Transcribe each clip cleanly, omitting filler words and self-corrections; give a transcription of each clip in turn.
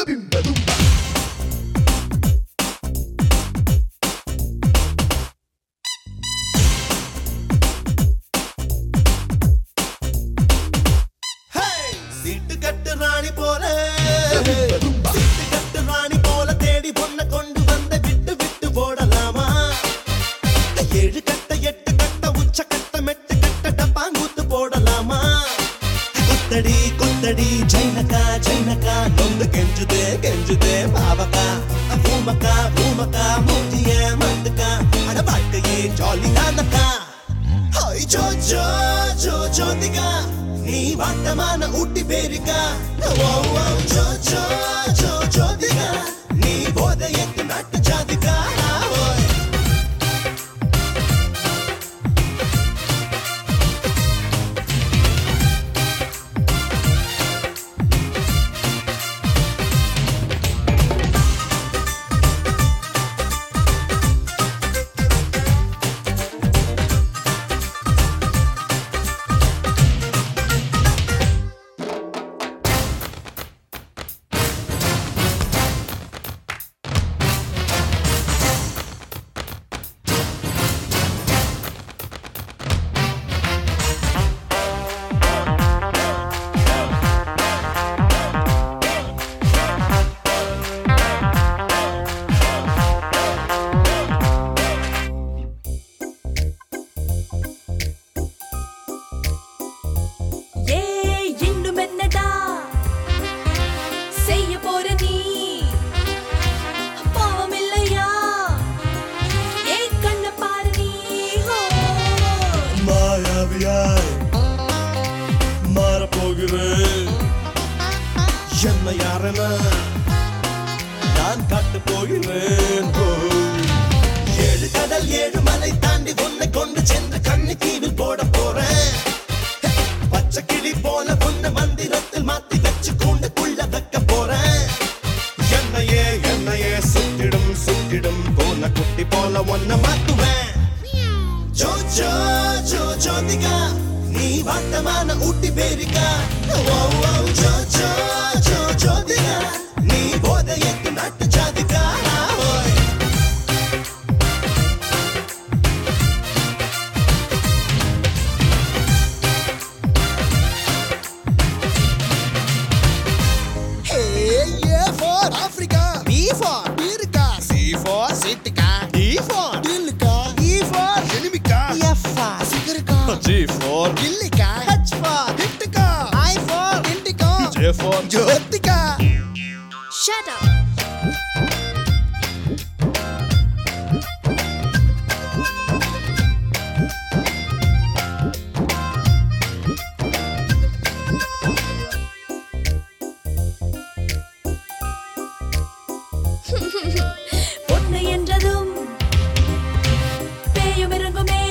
சீட்டு கட்டு ராணி போல சீட்டு கட்டு ராணி போல தேடி பொண்ண கொண்டு வந்த விட்டு விட்டு போடலாமா ஏழு கட்ட எட்டு கட்ட உச்ச கட்ட மெட்டு கட்ட டப்பாங்கூத்து போடலாமா குத்தடி குத்தடி ஜைனக்கா ஜைனக்கா நொந்து கெஞ்சுதே கெஞ்சுதே பாவக்கா பூமக்கா பூமக்கா மூட்டிய மத்துக்கா அட வாழ்க்கையே ஜாலி தானக்கா ஹாய் ஜோ ஜோ ஜோ ஜோதிகா நீ வாட்டமான ஊட்டி பேரிக்கா ஜோ ஜோ ஜோ ஜோதிகா நீ போதையத்து நாட்டு ஜாதிகா என்ன யாரென நான் காட்டு போகிறேன் ஏழு கடல் ஏழு மலை தாண்டி உன்னை கொண்டு சென்று கண்ணு தீவில் போட போறேன் பச்சை கிளி போல உன்னை மந்திரத்தில் மாத்தி வச்சு கூண்டுக்குள்ள வைக்க போறேன் என்னையே சுத்திடும் சுத்திடும் போன குட்டி போல ஒன்ன மாத்துவேன் ஜோ ஜோ ஜோ ஜோதிகா நீ வாட்டமான ஊட்டி பேரிக்கா ஜோ ஜோ ஜோ ஜோதிகா நீ போதையத்து நாட்டு Jathika A for Africa, B for Birka, C for Sitka, D for Dilka, E for Enimika, F for Sigarika, G for Gillika, H for Hittika, I for Indica, J for Jyotika. Shut up. பொண்ணு என்றதும் பேயும் இறங்குமே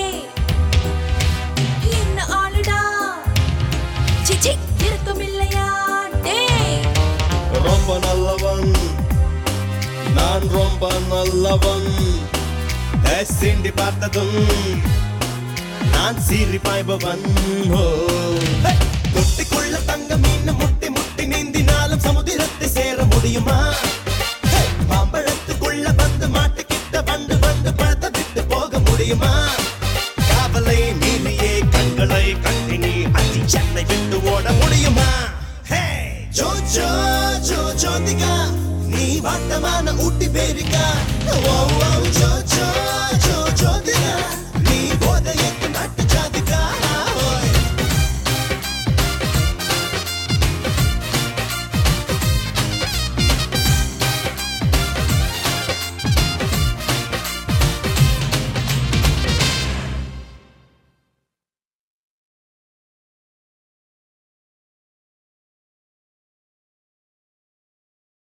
என்ன ஆளுடா சிச்சி இருக்கும் இல்லையா டே ரொம்ப நல்லவன் நான் ரொம்ப நல்லவன் சிண்டி பார்த்ததும் நான் சீறி பாய்பவன் தொட்டிக்குள்ள தங்க மீன் முட்டி முட்டி நீந்தினாலும் சமுதிரத்தை சேர முடியுமா மாம்பழத்துக்குள்ள வந்து மாட்டுக்கிட்ட வந்து வந்து பழத்தை விட்டு போக முடியுமா காவலை மீறியே கண்களை கட்டி நீ அச்சி சென்னை விட்டு ஓட முடியுமா ஜோ ஜோ ஜோ ஜோதிகா நீ வாட்டமான ஊட்டி பேரிக்கா